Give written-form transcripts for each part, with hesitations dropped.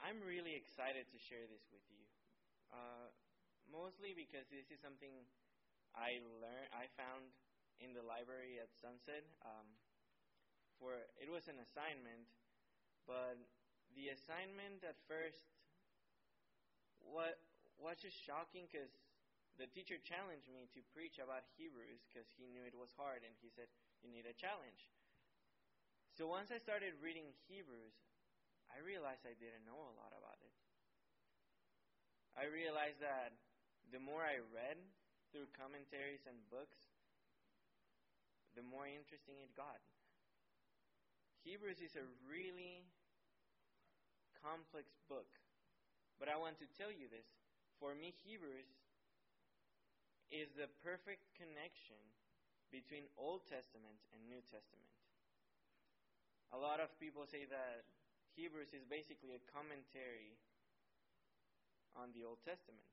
I'm really excited to share this with you. Mostly because this is something I found in the library at Sunset. It was an assignment, but the assignment at first was just shocking because the teacher challenged me to preach about Hebrews because he knew it was hard, and he said, you need a challenge. So once I started reading Hebrews, I realized I didn't know a lot about it. I realized that the more I read through commentaries and books, the more interesting it got. Hebrews is a really complex book. But I want to tell you this. For me, Hebrews is the perfect connection between Old Testament and New Testament. A lot of people say that Hebrews is basically a commentary on the Old Testament.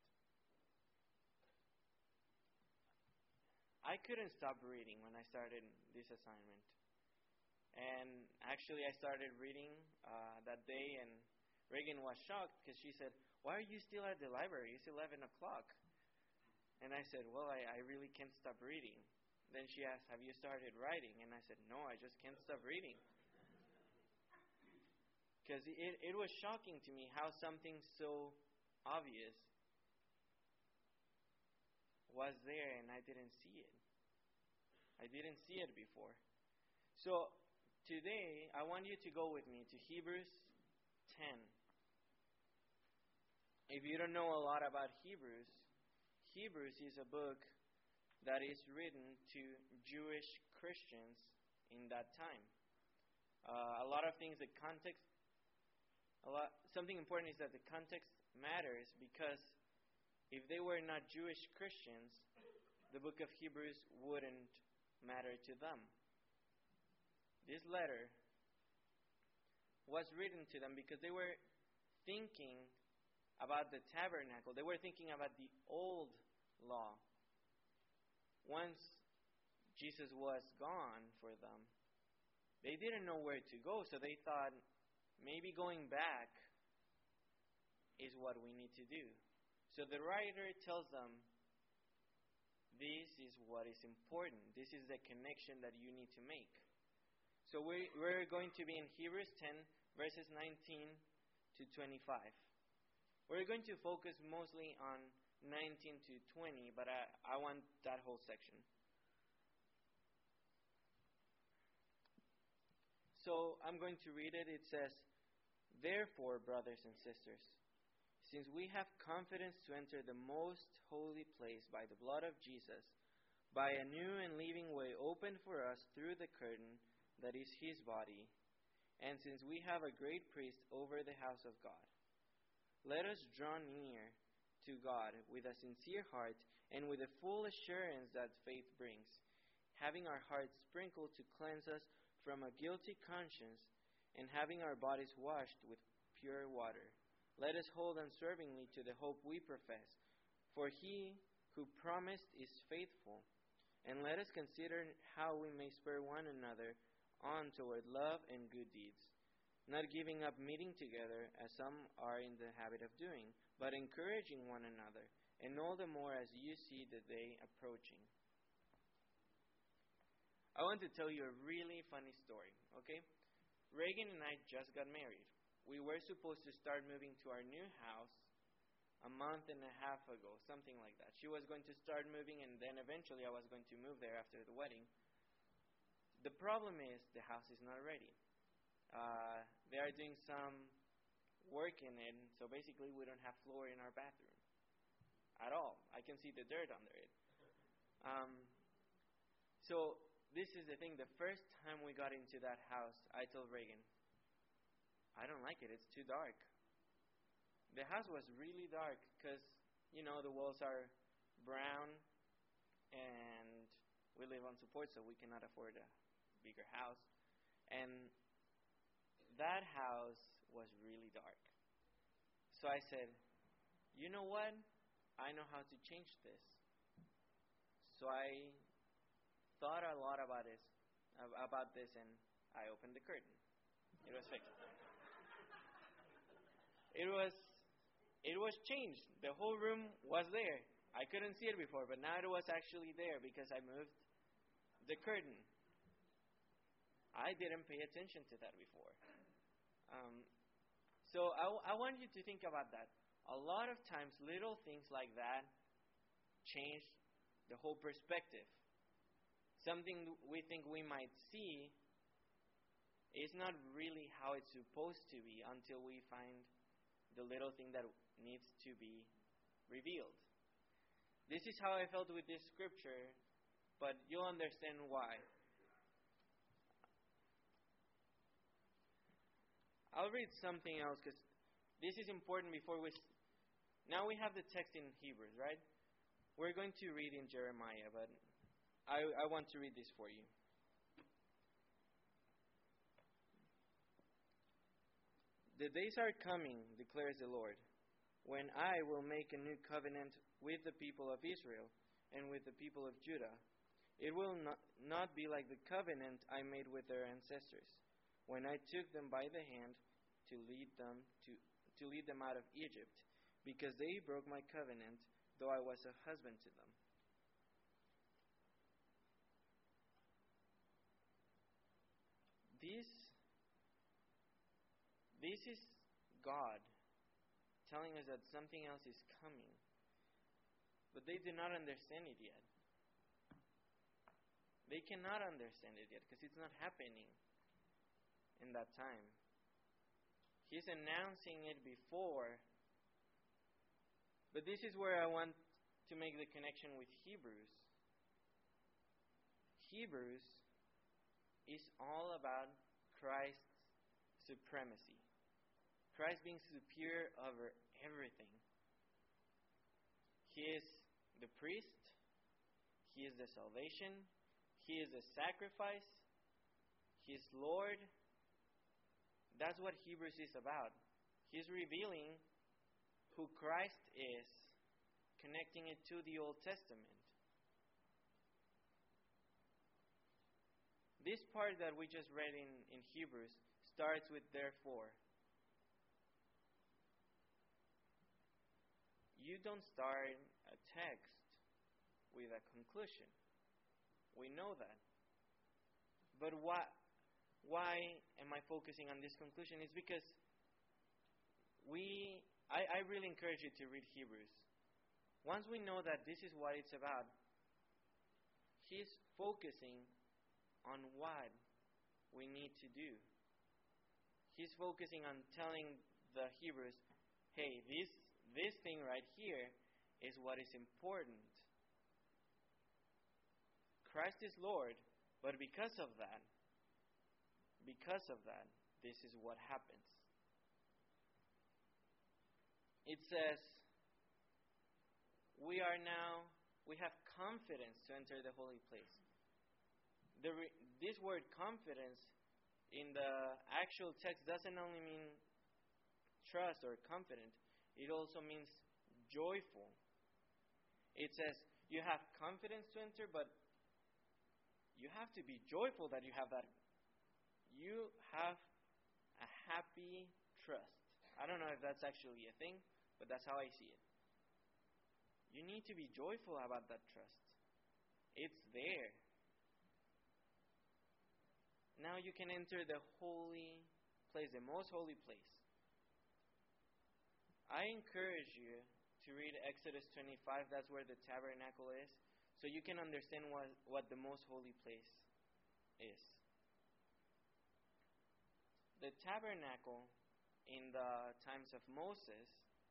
I couldn't stop reading when I started this assignment. And actually I started reading that day, and Reagan was shocked because she said, why are you still at the library? It's 11 o'clock. And I said, well, I really can't stop reading. Then she asked, have you started writing? And I said, no, I just can't stop reading. Because it was shocking to me how something so obvious was there and I didn't see it. I didn't see it before. So today, I want you to go with me to Hebrews 10. If you don't know a lot about Hebrews, Hebrews is a book that is written to Jewish Christians in that time. A lot of things, the context, something important is that the context matters, because if they were not Jewish Christians, the book of Hebrews wouldn't matter to them. This letter was written to them because they were thinking about the tabernacle. They were thinking about the old law. Once Jesus was gone for them, they didn't know where to go, so they thought maybe going back is what we need to do. So the writer tells them, this is what is important. This is the connection that you need to make. So we're going to be in Hebrews 10, verses 19 to 25. We're going to focus mostly on 19 to 20, but I want that whole section. So I'm going to read it. It says, therefore, brothers and sisters, since we have confidence to enter the most holy place by the blood of Jesus, by a new and living way opened for us through the curtain that is His body, and since we have a great priest over the house of God, let us draw near to God with a sincere heart and with the full assurance that faith brings, having our hearts sprinkled to cleanse us from a guilty conscience, and having our bodies washed with pure water. Let us hold unswervingly to the hope we profess, for He who promised is faithful. And let us consider how we may spur one another on toward love and good deeds, not giving up meeting together as some are in the habit of doing, but encouraging one another, and all the more as you see the day approaching. I want to tell you a really funny story, okay? Reagan and I just got married. We were supposed to start moving to our new house a month and a half ago, something like that. She was going to start moving, and then eventually I was going to move there after the wedding. The problem is the house is not ready. They are doing some work in it, so basically we don't have floor in our bathroom at all. I can see the dirt under it. So this is the thing. The first time we got into that house, I told Reagan, I don't like it. It's too dark. The house was really dark because, the walls are brown and we live on support, so we cannot afford a bigger house. And that house was really dark. So I said, you know what? I know how to change this. So I thought a lot about this, and I opened the curtain. It was fixed. it was changed. The whole room was there. I couldn't see it before, but now it was actually there because I moved the curtain. I didn't pay attention to that before. So I want you to think about that. A lot of times, little things like that change the whole perspective. Something we think we might see is not really how it's supposed to be until we find the little thing that needs to be revealed. This is how I felt with this scripture, but you'll understand why. I'll read something else because this is important before we... Now we have the text in Hebrews, right? We're going to read in Jeremiah, but I want to read this for you. The days are coming, declares the Lord, when I will make a new covenant with the people of Israel and with the people of Judah. It will not be like the covenant I made with their ancestors, when I took them by the hand to lead them out of Egypt, because they broke my covenant, though I was a husband to them. This is God telling us that something else is coming, but they do not understand it yet. They cannot understand it yet because it's not happening in that time. He's announcing it before, but this is where I want to make the connection with Hebrews. Hebrews is all about Christ's supremacy. Christ being superior over everything. He is the priest. He is the salvation. He is the sacrifice. He is Lord. That's what Hebrews is about. He's revealing who Christ is, connecting it to the Old Testament. This part that we just read in Hebrews starts with therefore. You don't start a text with a conclusion. We know that. But why am I focusing on this conclusion? It's because I really encourage you to read Hebrews. Once we know that this is what it's about, he's focusing on what we need to do. He's focusing on telling the Hebrews, hey, this thing right here is what is important. Christ is Lord, but because of that, this is what happens. It says, we have confidence to enter the holy place. This word confidence in the actual text doesn't only mean trust or confident, it also means joyful. It says you have confidence to enter, but you have to be joyful that you have that. You have a happy trust. I don't know if that's actually a thing, but that's how I see it. You need to be joyful about that trust. It's there. Now you can enter the holy place, the most holy place. I encourage you to read Exodus 25. That's where the tabernacle is, so you can understand what the most holy place is. The tabernacle in the times of Moses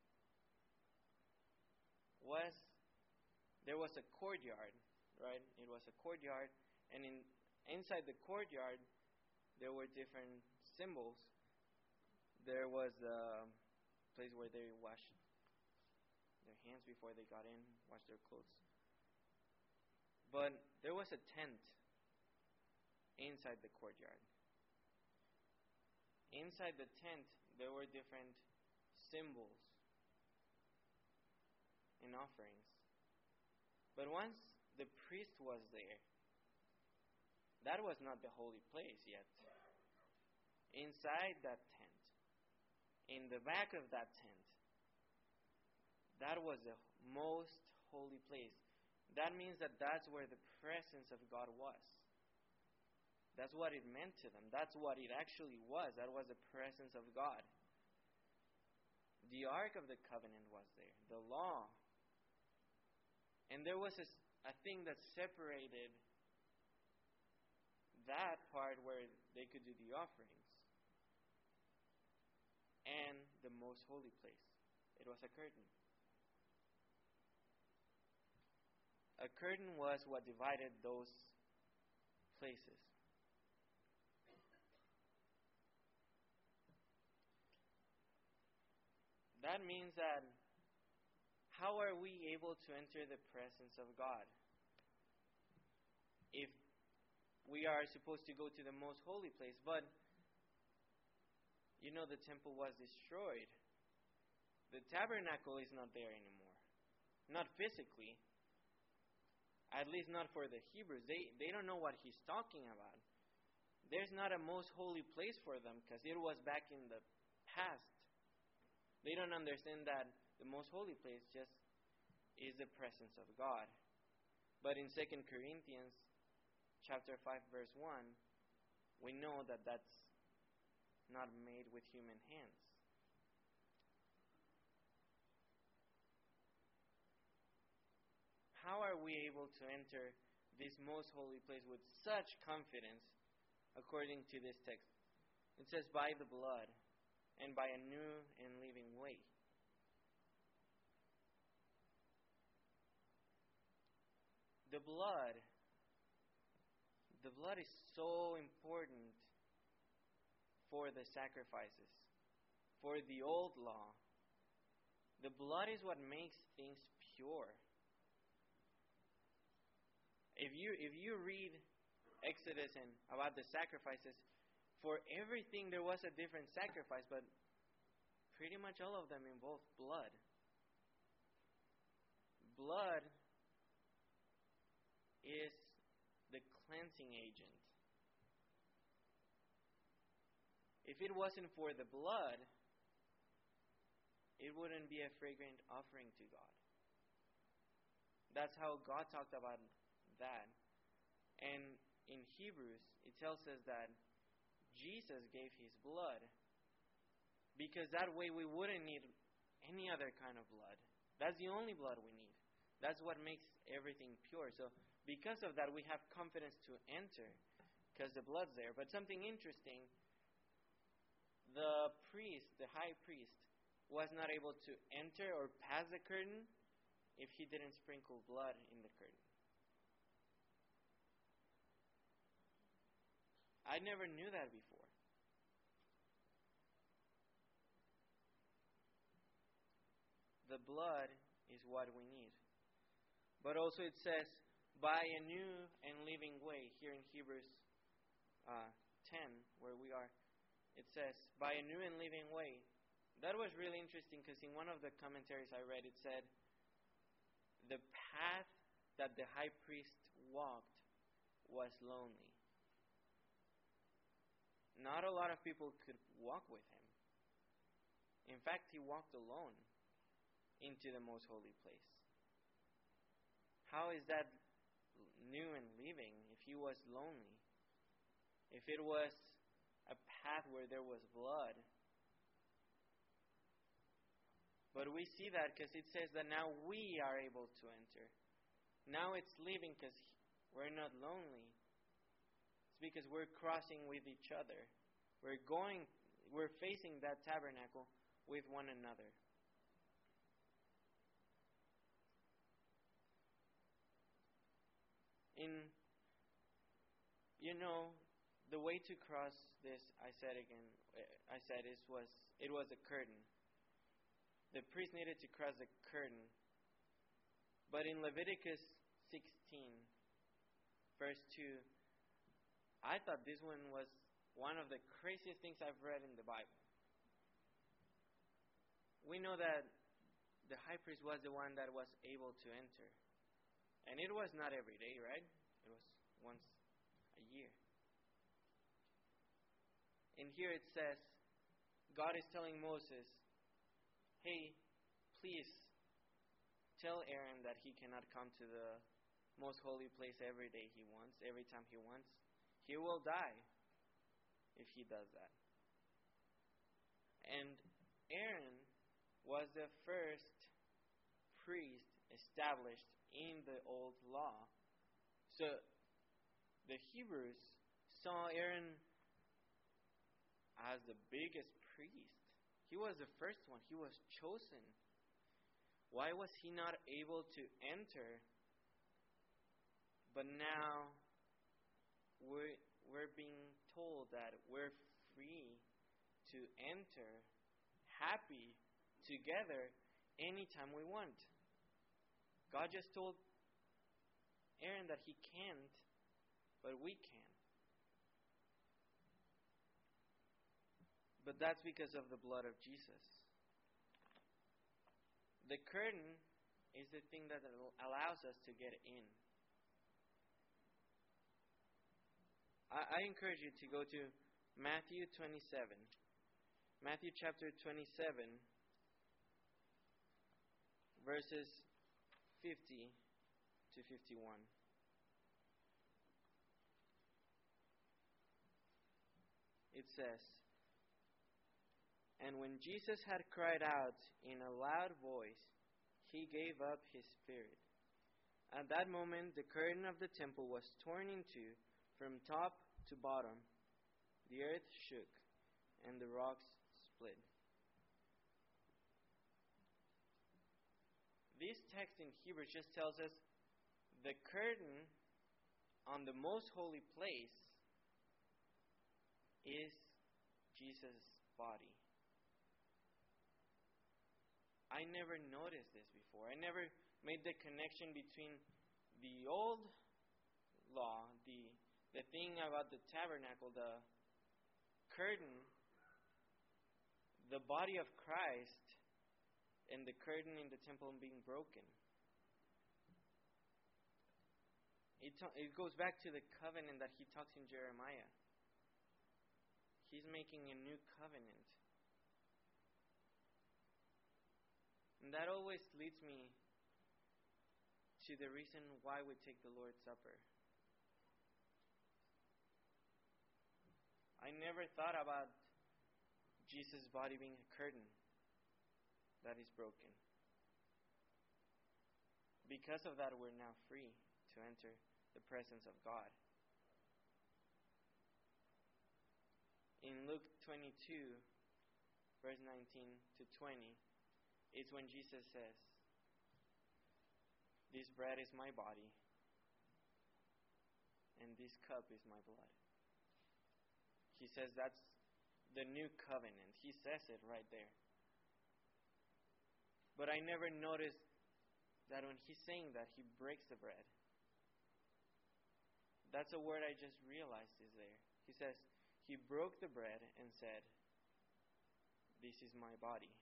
there was a courtyard, right? It was a courtyard, and inside the courtyard there were different symbols. There was a place where they washed their hands before they got in, washed their clothes. But there was a tent inside the courtyard. Inside the tent, there were different symbols and offerings. But once the priest was there, that was not the holy place yet. Inside that tent, in the back of that tent, that was the most holy place. That means that that's where the presence of God was. That's what it meant to them. That's what it actually was. That was the presence of God. The Ark of the Covenant was there, the law. And there was a thing that separated that part where they could do the offerings and the most holy place. It was a curtain. A curtain was what divided those places. That means that how are we able to enter the presence of God? If we are supposed to go to the most holy place, but the temple was destroyed. The tabernacle is not there anymore. Not physically. At least not for the Hebrews. They don't know what he's talking about. There's not a most holy place for them because it was back in the past. They don't understand that the most holy place just is the presence of God. But in 2 Corinthians chapter 5 verse 1, we know that that's not made with human hands. How are we able to enter this most holy place with such confidence according to this text? It says, by the blood and by a new and living way. The blood is so important for the sacrifices, for the old law. The blood is what makes things pure. If you read Exodus and about the sacrifices, for everything there was a different sacrifice, but pretty much all of them involved blood. Blood is the cleansing agent. If it wasn't for the blood, it wouldn't be a fragrant offering to God. That's how God talked about that. And in Hebrews, it tells us that Jesus gave His blood because that way we wouldn't need any other kind of blood. That's the only blood we need. That's what makes everything pure. So because of that, we have confidence to enter because the blood's there. But something interesting, the high priest, was not able to enter or pass the curtain if he didn't sprinkle blood in the curtain. I never knew that before. The blood is what we need. But also it says, by a new and living way, here in Hebrews 10, where we are, it says, by a new and living way. That was really interesting because in one of the commentaries I read, it said, the path that the high priest walked was lonely. Not a lot of people could walk with him. In fact, he walked alone into the most holy place. How is that new and living if he was lonely? If it was a path where there was blood? But we see that because it says that now we are able to enter. Now it's living because we're not lonely. Because we're crossing with each other. We're facing that tabernacle with one another. The way to cross this, it was a curtain. The priest needed to cross the curtain. But in Leviticus 16, verse 2, I thought this one was one of the craziest things I've read in the Bible. We know that the high priest was the one that was able to enter. And it was not every day, right? It was once a year. And here it says God is telling Moses, hey, please tell Aaron that he cannot come to the most holy place every day he wants, every time he wants. He will die if he does that. And Aaron was the first priest established in the old law. So the Hebrews saw Aaron as the biggest priest. He was the first one. He was chosen. Why was he not able to enter? But now we're being told that we're free to enter, happy, together, anytime we want. God just told Aaron that he can't, but we can. But that's because of the blood of Jesus. The curtain is the thing that allows us to get in. I encourage you to go to Matthew 27. Matthew chapter 27, verses 50 to 51. It says, "And when Jesus had cried out in a loud voice, he gave up his spirit. At that moment, the curtain of the temple was torn in two from top to bottom. The earth shook, and the rocks split." This text in Hebrews just tells us the curtain on the most holy place is Jesus' body. I never noticed this before. I never made the connection between the old law, the thing about the tabernacle, the curtain, the body of Christ, and the curtain in the temple being broken. It goes back to the covenant that he talks in Jeremiah. He's making a new covenant. And that always leads me to the reason why we take the Lord's Supper. I never thought about Jesus' body being a curtain that is broken. Because of that, we're now free to enter the presence of God. In Luke 22, verse 19 to 20, it's when Jesus says, "This bread is my body, and this cup is my blood." He says that's the new covenant. He says it right there. But I never noticed that when he's saying that, he breaks the bread. That's a word I just realized is there. He says, he broke the bread and said, "This is my body."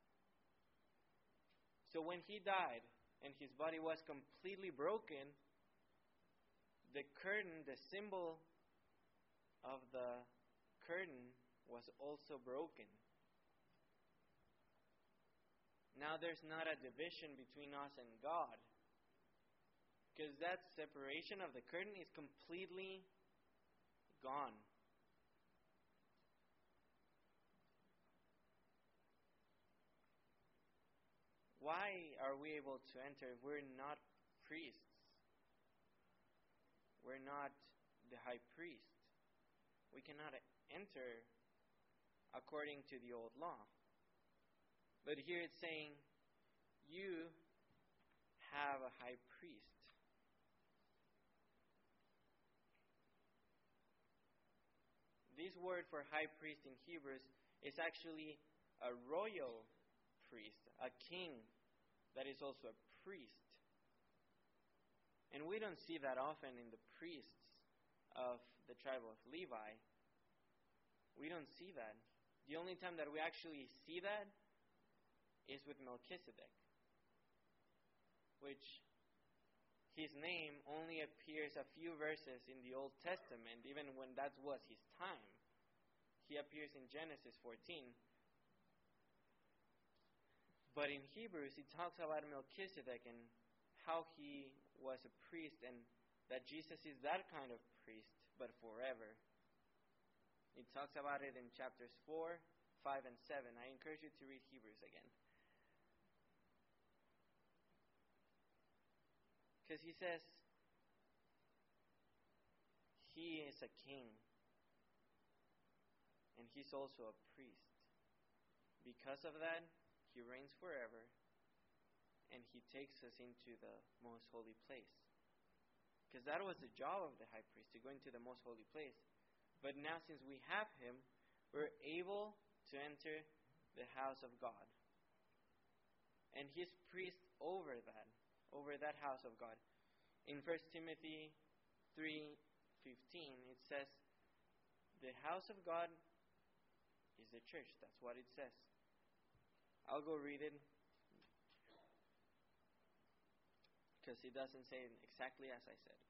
So when he died and his body was completely broken, the curtain, the symbol of the curtain, was also broken. Now there's not a division between us and God, because that separation of the curtain is completely gone. Why are we able to enter if we're not priests? We're not the high priest. We cannot enter according to the old law. But here it's saying, you have a high priest. This word for high priest in Hebrews is actually a royal priest, a king that is also a priest. And we don't see that often in the priests of the tribe of Levi. We don't see that. The only time that we actually see that is with Melchizedek, which his name only appears a few verses in the Old Testament, even when that was his time. He appears in Genesis 14, But in Hebrews, it talks about Melchizedek and how he was a priest, and that Jesus is that kind of priest, but forever. It talks about it in chapters 4, 5, and 7. I encourage you to read Hebrews again. Because he says, he is a king, and he's also a priest. Because of that, he reigns forever, and he takes us into the most holy place. Because that was the job of the high priest, to go into the most holy place. But now, since we have him, we're able to enter the house of God. And he's priest over that house of God. In 1 Timothy 3:15, it says, the house of God is the church. That's what it says. I'll go read it, because it doesn't say it exactly as I said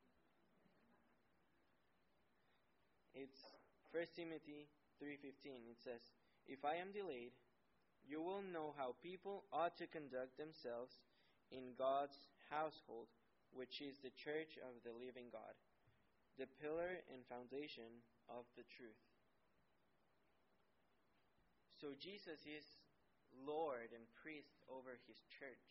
it. It's 1 Timothy 3:15. It says, if I am delayed, you will know how people ought to conduct themselves in God's household, which is the church of the living God, the pillar and foundation of the truth. So Jesus is Lord and priest over his church.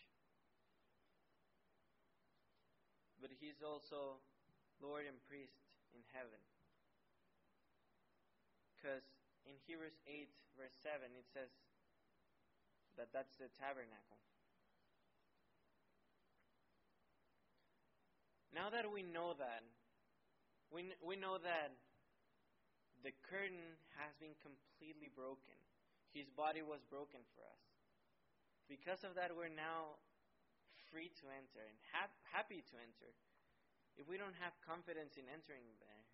But he's also Lord and priest in heaven. Because in Hebrews 8, verse 7, it says that that's the tabernacle. Now that we know that, we know that the curtain has been completely broken. His body was broken for us. Because of that, we're now free to enter and happy to enter. If we don't have confidence in entering there,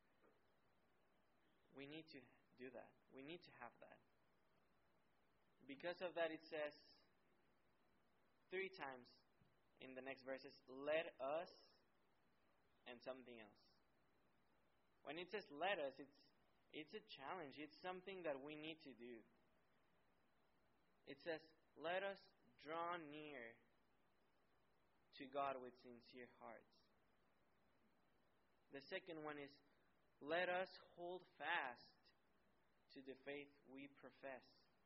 we need to do that. We need to have that. Because of that, it says 3 times in the next verses, let us and something else. When it says let us, it's a challenge. It's something that we need to do. It says, let us draw near to God with sincere hearts. The second one is, let us hold fast to the faith we profess.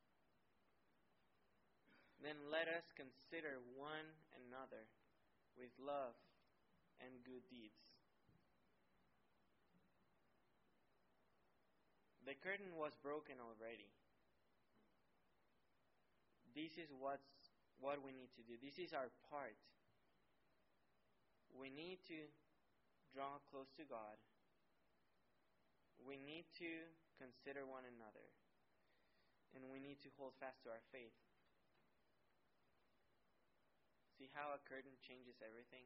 Then let us consider one another with love and good deeds. The curtain was broken already. This is what we need to do. This is our part. We need to draw close to God. We need to consider one another. And we need to hold fast to our faith. See how a curtain changes everything?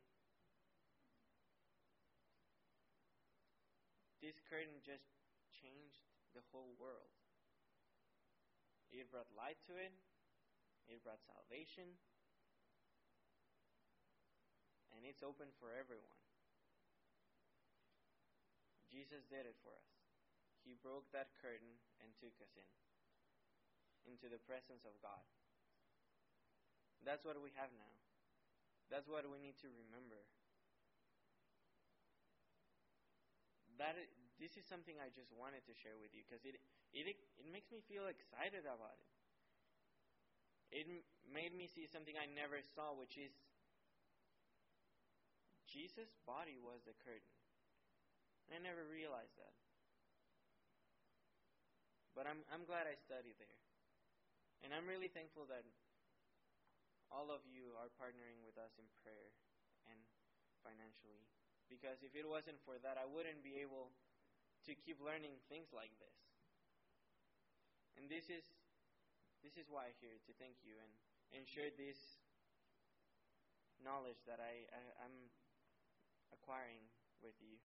This curtain just changed the whole world. It brought light to it. It brought salvation. And it's open for everyone. Jesus did it for us. He broke that curtain and took us into the presence of God. That's what we have now. That's what we need to remember. This is something I just wanted to share with you, because it makes me feel excited about it. It made me see something I never saw, which is Jesus' body was the curtain. I never realized that. But I'm glad I studied there. And I'm really thankful that all of you are partnering with us in prayer and financially. Because if it wasn't for that, I wouldn't be able to keep learning things like this. And this is why I'm here, to thank you and share this knowledge that I'm acquiring with you.